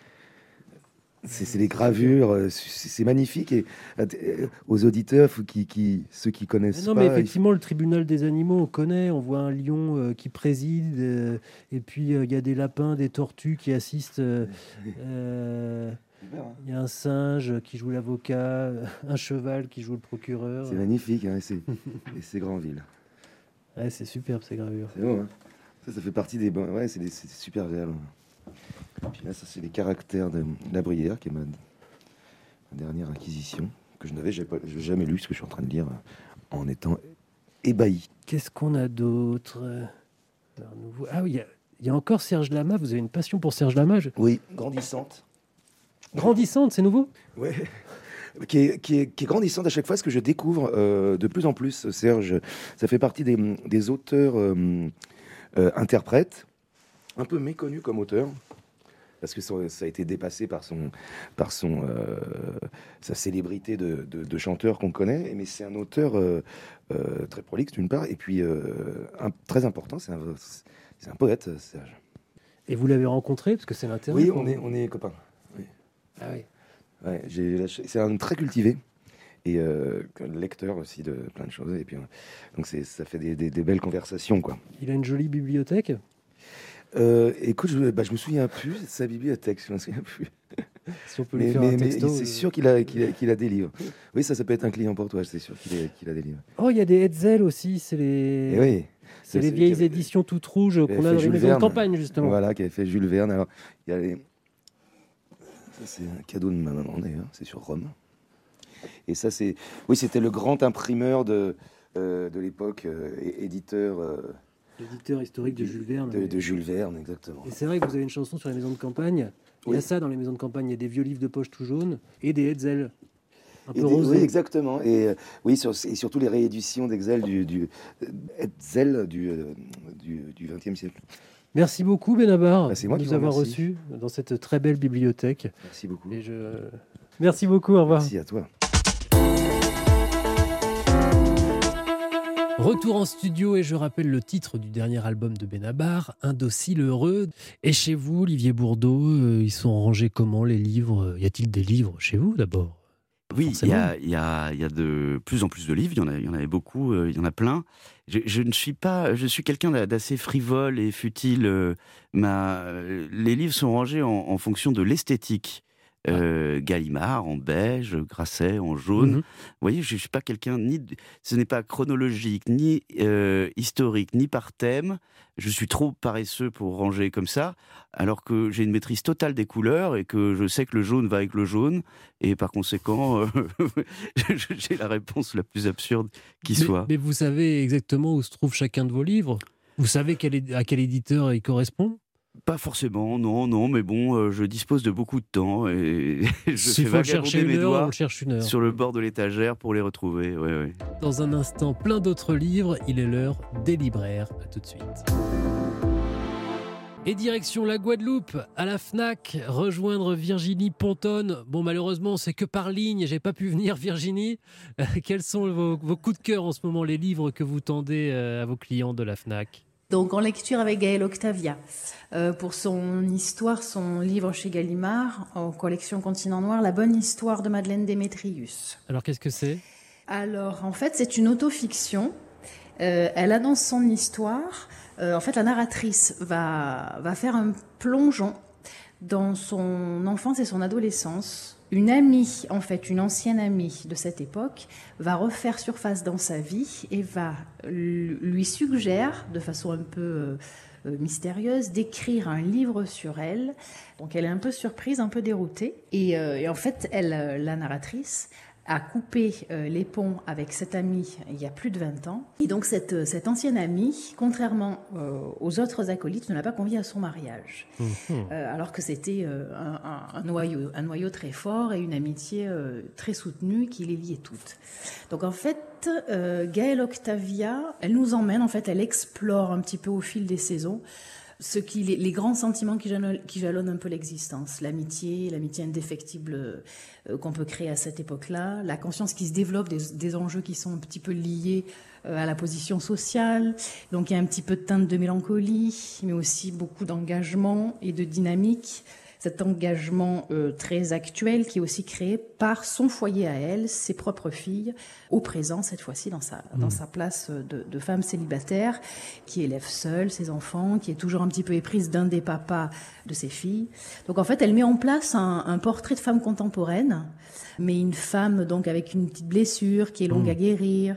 c'est, c'est des gravures, c'est, c'est magnifique et euh, aux auditeurs qui, qui ceux qui connaissent non, pas. Mais effectivement, il... le tribunal des animaux, on connaît, on voit un lion euh, qui préside, euh, et puis il euh, y a des lapins, des tortues qui assistent. Euh, euh... Il y a un singe qui joue l'avocat, un cheval qui joue le procureur. C'est magnifique, hein, et, c'est, et c'est Granville. Ouais, c'est superbe ces gravures. C'est beau, hein. Ça, ça fait partie des... Ouais, c'est, des, c'est super réel. Puis là, ça, c'est les caractères de La Bruyère, qui est ma, ma dernière acquisition, que je n'avais jamais, jamais lu, parce que je suis en train de lire en étant ébahi. Qu'est-ce qu'on a d'autre? Alors, nouveau... Ah oui, il y a, il y a encore Serge Lama. Vous avez une passion pour Serge Lama? je... Oui, grandissante. Grandissante, c'est nouveau? Ouais, qui est, qui, est, qui est grandissante à chaque fois, ce que je découvre euh, de plus en plus, Serge. Ça fait partie des, des auteurs euh, euh, interprètes, un peu méconnus comme auteurs, parce que ça, ça a été dépassé par, son, par son, euh, sa célébrité de, de, de chanteur qu'on connaît, mais c'est un auteur euh, euh, très prolixe d'une part, et puis euh, un, très important, c'est un, c'est un poète, Serge. Et vous l'avez rencontré, parce que c'est l'intérêt? Oui, on est, on est copains. Oui. Ah oui. Ouais, j'ai lâché... C'est un très cultivé et euh, lecteur aussi de plein de choses. Et puis, euh, donc c'est, ça fait des, des, des belles conversations, quoi. Il a une jolie bibliothèque. Euh, écoute, je, bah, je me souviens plus de sa bibliothèque. Je me souviens plus. Si on peut lui mais, faire mais, un texto. Mais c'est sûr qu'il a, qu'il a, qu'il a des livres. Oui, ça, ça peut être un client pour toi. C'est sûr qu'il a, qu'il a des livres. Oh, il y a des Hetzel aussi. C'est les. Et oui. C'est, c'est les vieilles avait... éditions toutes rouges qu'on a dans les maisons de campagne, justement. Voilà, qui avait fait Jules Verne. Alors, il y a les. Ça, c'est un cadeau de ma maman, d'ailleurs. C'est sur Rome. Et ça, c'est... Oui, c'était le grand imprimeur de, euh, de l'époque, euh, éditeur... Euh, L'éditeur historique de Jules Verne. De, de Jules Verne, exactement. Et c'est vrai que vous avez une chanson sur les maisons de campagne. Il oui. y a ça dans les maisons de campagne. Il y a des vieux livres de poche tout jaunes et des Hetzel. Un peu rosés. Oui, exactement. Et, euh, oui, sur, et surtout les rééditions d'Hetzel du, du, Hetzel du, euh, du, du vingtième siècle. Merci beaucoup Benabar bah, c'est moi de qui nous avoir remercie. reçus dans cette très belle bibliothèque. Merci beaucoup. Et je... Merci beaucoup, au revoir. Merci à toi. Retour en studio et je rappelle le titre du dernier album de Benabar, Indocile heureux. Et chez vous, Olivier Bourdeau, euh, ils sont rangés comment les livres? Y a-t-il des livres chez vous d'abord? Oui, il y a, y, a, y a de plus en plus de livres, il y en, a, il y en avait beaucoup, il euh, y en a plein. Je, je ne suis pas, je suis quelqu'un d'assez frivole et futile. Euh, ma, les livres sont rangés en, en fonction de l'esthétique. Euh, Gallimard en beige, Grasset en jaune. Mm-hmm. Vous voyez, je ne suis pas quelqu'un, ni, ce n'est pas chronologique, ni euh, historique, ni par thème. Je suis trop paresseux pour ranger comme ça, alors que j'ai une maîtrise totale des couleurs et que je sais que le jaune va avec le jaune, et par conséquent, euh, j'ai la réponse la plus absurde qui mais, soit. Mais vous savez exactement où se trouve chacun de vos livres ? Vous savez quel, à quel éditeur il correspond ? Pas forcément, non, non, mais bon, euh, je dispose de beaucoup de temps et je S'il fais faut chercher mes une heure, doigts on le cherche une heure. sur le bord de l'étagère pour les retrouver. Ouais, ouais. Dans un instant, plein d'autres livres. Il est l'heure des libraires. À tout de suite. Et direction la Guadeloupe, à la Fnac, rejoindre Virginie Pontonne. Bon, malheureusement, c'est que par ligne, j'ai pas pu venir, Virginie. Euh, quels sont vos, vos coups de cœur en ce moment, les livres que vous tendez euh, à vos clients de la Fnac ? Donc en lecture avec Gaëlle Octavia, euh, pour son histoire, son livre chez Gallimard, en collection Continent Noir, La bonne histoire de Madeleine Démétrius. Alors qu'est-ce que c'est ? Alors en fait c'est une autofiction, euh, elle a dans son histoire, euh, en fait la narratrice va, va faire un plongeon dans son enfance et son adolescence. Une amie, en fait, une ancienne amie de cette époque, va refaire surface dans sa vie et va lui suggère, de façon un peu euh, mystérieuse, d'écrire un livre sur elle. Donc elle est un peu surprise, un peu déroutée. Et, euh, et en fait, elle, la narratrice, a coupé euh, les ponts avec cette amie il y a plus de vingt ans. Et donc cette, cette ancienne amie, contrairement euh, aux autres acolytes, ne l'a pas conviée à son mariage. Mmh. Euh, alors que c'était euh, un, un, un, noyau, un noyau très fort et une amitié euh, très soutenue qui les liait toutes. Donc en fait, euh, Gaëlle Octavia, elle nous emmène, en fait, elle explore un petit peu au fil des saisons ce qui, les, les grands sentiments qui jalonnent, qui jalonnent un peu l'existence, l'amitié, l'amitié indéfectible euh, qu'on peut créer à cette époque-là, la conscience qui se développe des, des enjeux qui sont un petit peu liés euh, à la position sociale. Donc il y a un petit peu de teinte de mélancolie, mais aussi beaucoup d'engagement et de dynamique. Cet engagement euh, très actuel qui est aussi créé par son foyer à elle, ses propres filles, au présent, cette fois-ci, dans sa, mmh. dans sa place de, de femme célibataire, qui élève seule ses enfants, qui est toujours un petit peu éprise d'un des papas de ses filles. Donc en fait, elle met en place un, un portrait de femme contemporaine, mais une femme donc avec une petite blessure qui est longue mmh. à guérir,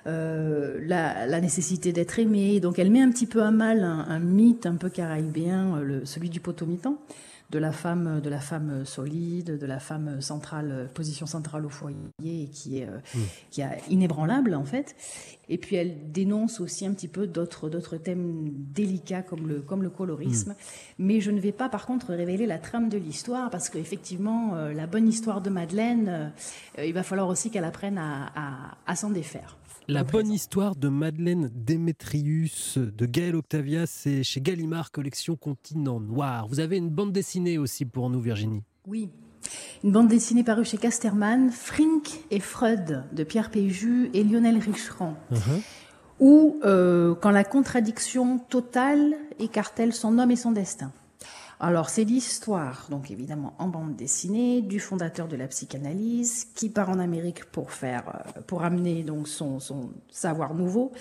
euh, la, la nécessité d'être aimée. Donc elle met un petit peu à mal un, un mythe un peu caraïbéen, le, celui du potomitan, de la femme, de la femme solide, de la femme centrale, position centrale au foyer, et qui est, euh, mmh. qui est inébranlable en fait. Et puis elle dénonce aussi un petit peu d'autres, d'autres thèmes délicats comme le, comme le colorisme. Mmh. Mais je ne vais pas par contre révéler la trame de l'histoire parce qu'effectivement, euh, la bonne histoire de Madeleine, euh, il va falloir aussi qu'elle apprenne à, à, à s'en défaire. La bonne histoire de Madeleine Démétrius de Gaëlle Octavia, c'est chez Gallimard, collection Continent Noir. Vous avez une bande dessinée aussi pour nous, Virginie. Oui, une bande dessinée parue chez Casterman, Frink et Freud de Pierre Péju et Lionel Richeran, uh-huh. où euh, quand la contradiction totale écartèle son homme et son destin. Alors, c'est l'histoire, donc évidemment en bande dessinée, du fondateur de la psychanalyse qui part en Amérique pour faire, pour amener donc son, son savoir nouveau,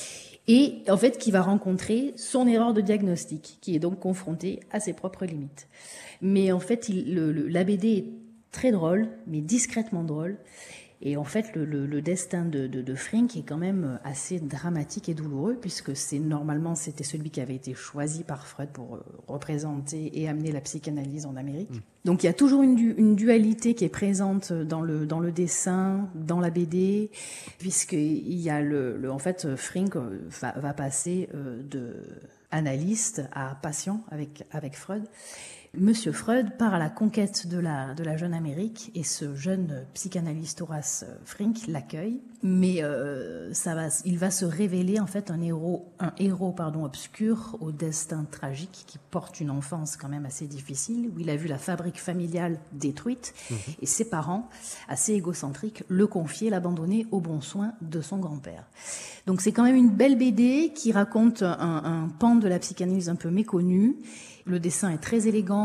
et en fait qui va rencontrer son erreur de diagnostic, qui est donc confronté à ses propres limites. Mais en fait, il, le, le, la B D est très drôle, mais discrètement drôle. Et en fait, le, le, le destin de, de, de Frink est quand même assez dramatique et douloureux, puisque c'est normalement c'était celui qui avait été choisi par Freud pour représenter et amener la psychanalyse en Amérique. Mmh. Donc il y a toujours une, du, une dualité qui est présente dans le, dans le dessin, dans la B D, puisqu'il y a le, le en fait Frink va, va passer de analyste à patient avec, avec Freud. Monsieur Freud part à la conquête de la, de la jeune Amérique et ce jeune psychanalyste Horace Frink l'accueille, mais euh, ça va, il va se révéler en fait un héros, un héros pardon, obscur au destin tragique qui porte une enfance quand même assez difficile, où il a vu la fabrique familiale détruite mmh. et ses parents, assez égocentriques, le confier, l'abandonner aux bons soins de son grand-père. Donc c'est quand même une belle B D qui raconte un, un pan de la psychanalyse un peu méconnu. Le dessin est très élégant,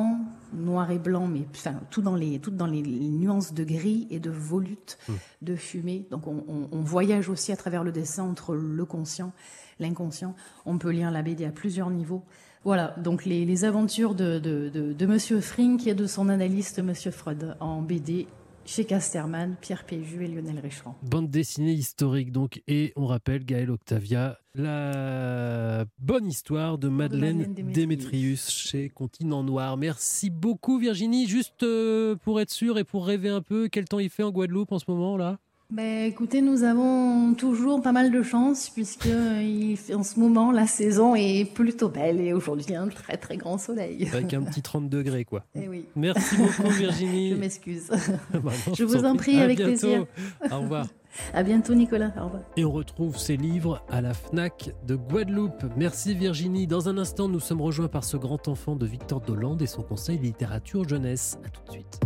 noir et blanc, mais enfin, tout dans les, tout dans les, les nuances de gris et de volutes, mmh. de fumée. Donc on, on, on voyage aussi à travers le dessin entre le conscient, l'inconscient. On peut lire la B D à plusieurs niveaux. Voilà, donc les, les aventures de, de, de, de Monsieur Frink et de son analyste Monsieur Freud en B D chez Casterman, Pierre Péju et Lionel Richeran. Bande dessinée historique donc, et on rappelle Gaël Octavia, la bonne histoire de Madeleine, de Madeleine Démétrius. Démétrius chez Continent Noir. Merci beaucoup Virginie, juste euh, pour être sûr et pour rêver un peu, quel temps il fait en Guadeloupe en ce moment là ? Ben, écoutez, nous avons toujours pas mal de chance puisque il fait, en ce moment la saison est plutôt belle et aujourd'hui il y a un très très grand soleil. Avec un petit trente degrés quoi. Eh oui. Merci beaucoup Virginie. Je m'excuse. bah non, je vous en prie, avec bientôt. plaisir. Au revoir. À bientôt Nicolas, au revoir. Et on retrouve ces livres à la Fnac de Guadeloupe. Merci Virginie. Dans un instant, nous sommes rejoints par ce grand enfant de Victor Dolande et son conseil littérature jeunesse. À tout de suite.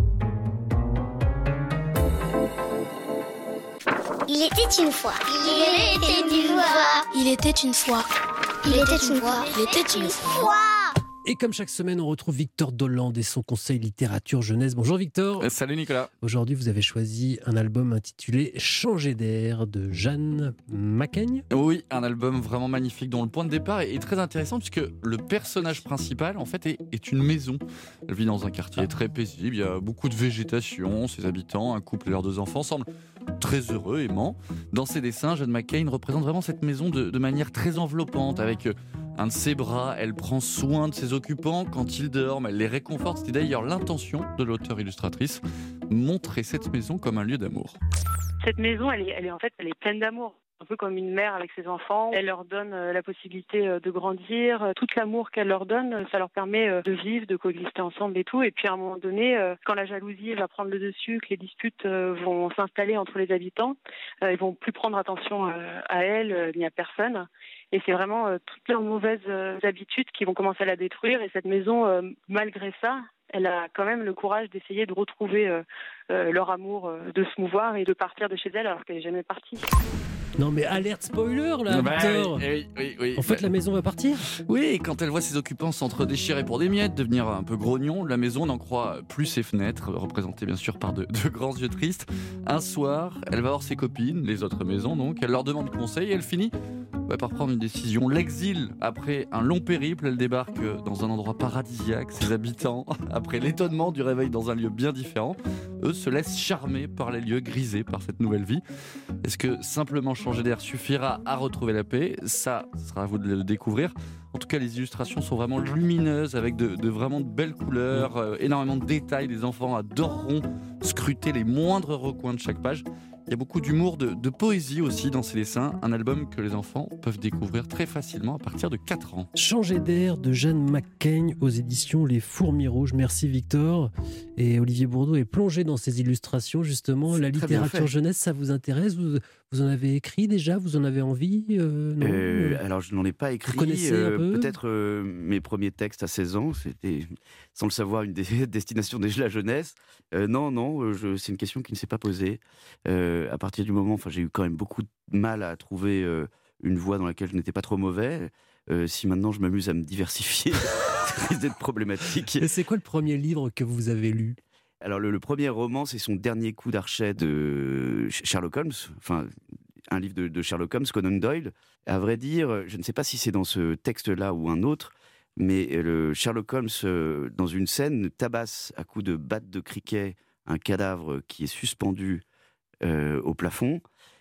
Il était une fois. Il était une fois. Il était une fois. Il était une fois. Il était une fois. Et comme chaque semaine, on retrouve Victor Dolande et son conseil littérature jeunesse. Bonjour Victor. Euh, salut Nicolas. Aujourd'hui, vous avez choisi un album intitulé Changer d'air de Jeanne Macaigne. Oui, un album vraiment magnifique dont le point de départ est très intéressant puisque le personnage principal en fait est, est une maison. Elle vit dans un quartier très paisible, il y a beaucoup de végétation, ses habitants, un couple et leurs deux enfants semblent très heureux, aimants. Dans ses dessins, Jeanne Macaigne représente vraiment cette maison de, de manière très enveloppante avec un de ses bras, elle prend soin de ses occupants quand ils dorment, elle les réconforte. C'était d'ailleurs l'intention de l'auteure-illustratrice, montrer cette maison comme un lieu d'amour. Cette maison, elle est, elle est en fait, elle est pleine d'amour. Un peu comme une mère avec ses enfants. Elle leur donne la possibilité de grandir. Tout l'amour qu'elle leur donne, ça leur permet de vivre, de coexister ensemble et tout. Et puis à un moment donné, quand la jalousie va prendre le dessus, que les disputes vont s'installer entre les habitants, ils vont plus prendre attention à elle ni à personne. Et c'est vraiment toutes leurs mauvaises habitudes qui vont commencer à la détruire. Et cette maison, malgré ça, elle a quand même le courage d'essayer de retrouver euh, euh, leur amour, euh, de se mouvoir et de partir de chez elle alors qu'elle n'est jamais partie. Non mais alerte spoiler là, bah, Victor. Oui, oui, oui. En fait, la maison va partir. Oui, quand elle voit ses occupants s'entre-déchirer pour des miettes, devenir un peu grognon, la maison n'en croit plus ses fenêtres, représentées bien sûr par de, de grands yeux tristes. Un soir, elle va voir ses copines, les autres maisons donc, elle leur demande conseil et elle finit bah, par prendre une décision. L'exil, après un long périple, elle débarque dans un endroit paradisiaque. Ses habitants, après l'étonnement du réveil dans un lieu bien différent, eux se laissent charmer par les lieux grisés par cette nouvelle vie. Est-ce que simplement changer d'air suffira à retrouver la paix? Ça, ce sera à vous de le découvrir. En tout cas, les illustrations sont vraiment lumineuses, avec de, de vraiment de belles couleurs, euh, énormément de détails. Les enfants adoreront scruter les moindres recoins de chaque page. Il y a beaucoup d'humour, de, de poésie aussi dans ces dessins. Un album que les enfants peuvent découvrir très facilement à partir de quatre ans. Changer d'air de Jeanne Macaigne aux éditions Les Fourmis Rouges. Merci Victor. Et Olivier Bourdeau est plongé dans ces illustrations justement. C'est la littérature jeunesse, ça vous intéresse? vous, vous en avez écrit déjà? Vous en avez envie? euh, non euh, Alors je n'en ai pas écrit. Vous connaissez euh, un peu peut-être euh, mes premiers textes à seize ans. C'était, sans le savoir, une des destinations de la jeunesse. Euh, non, non, je, c'est une question qui ne s'est pas posée. Euh, à partir du moment, enfin, j'ai eu quand même beaucoup de mal à trouver euh, une voie dans laquelle je n'étais pas trop mauvais. Euh, si maintenant je m'amuse à me diversifier, ça risque d'être problématique. Et c'est quoi le premier livre que vous avez lu? Alors le, le premier roman, c'est son dernier coup d'archet de Sherlock Holmes, enfin un livre de, de Sherlock Holmes, Conan Doyle. À vrai dire, je ne sais pas si c'est dans ce texte-là ou un autre, mais le Sherlock Holmes, euh, dans une scène, tabasse à coups de batte de cricket un cadavre qui est suspendu euh, au plafond.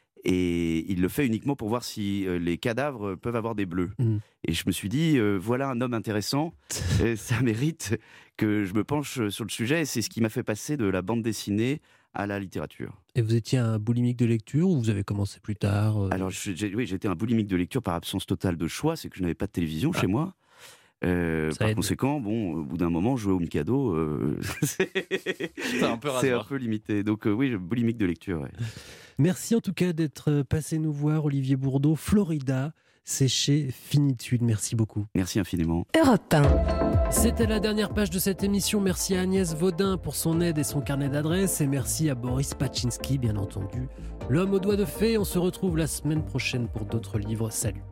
Et il le fait uniquement pour voir si euh, les cadavres peuvent avoir des bleus. Mmh. Et je me suis dit, euh, voilà un homme intéressant, et ça mérite que je me penche sur le sujet. Et c'est ce qui m'a fait passer de la bande dessinée à la littérature. Et vous étiez un boulimique de lecture ou vous avez commencé plus tard? euh... Alors, j'ai, oui, j'étais un boulimique de lecture par absence totale de choix. C'est que je n'avais pas de télévision ah. chez moi. Euh, par aide. Conséquent, bon, au bout d'un moment, jouer au Mikado, euh, c'est, c'est, un peu, c'est un peu limité. Donc euh, oui, boulimique de lecture. Ouais. Merci en tout cas d'être passé nous voir, Olivier Bourdeau. Florida, c'est chez Finitude. Merci beaucoup. Merci infiniment. Europe un. C'était la dernière page de cette émission. Merci à Agnès Vaudin pour son aide et son carnet d'adresses. Et merci à Boris Pachinski, bien entendu. L'homme aux doigts de fée. On se retrouve la semaine prochaine pour d'autres livres. Salut.